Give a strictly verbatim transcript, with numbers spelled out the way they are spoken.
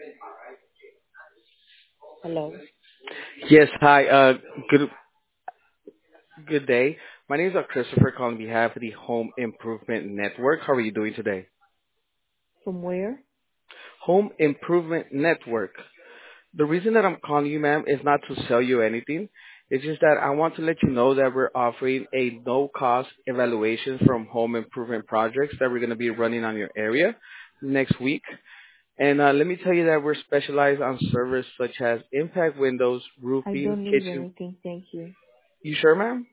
Hello. Yes, hi. Uh, good good day. My name is uh, Christopher calling on behalf of the Home Improvement Network. How are you doing today? From where? Home Improvement Network. The reason that I'm calling you, ma'am, is not to sell you anything. It's just that I want to let you know that we're offering a no-cost evaluation from home improvement projects that we're going to be running on your area next week. And uh, let me tell you that we're specialized on service such as impact windows, I roofing, don't need kitchen. anything, thank you. You sure, ma'am?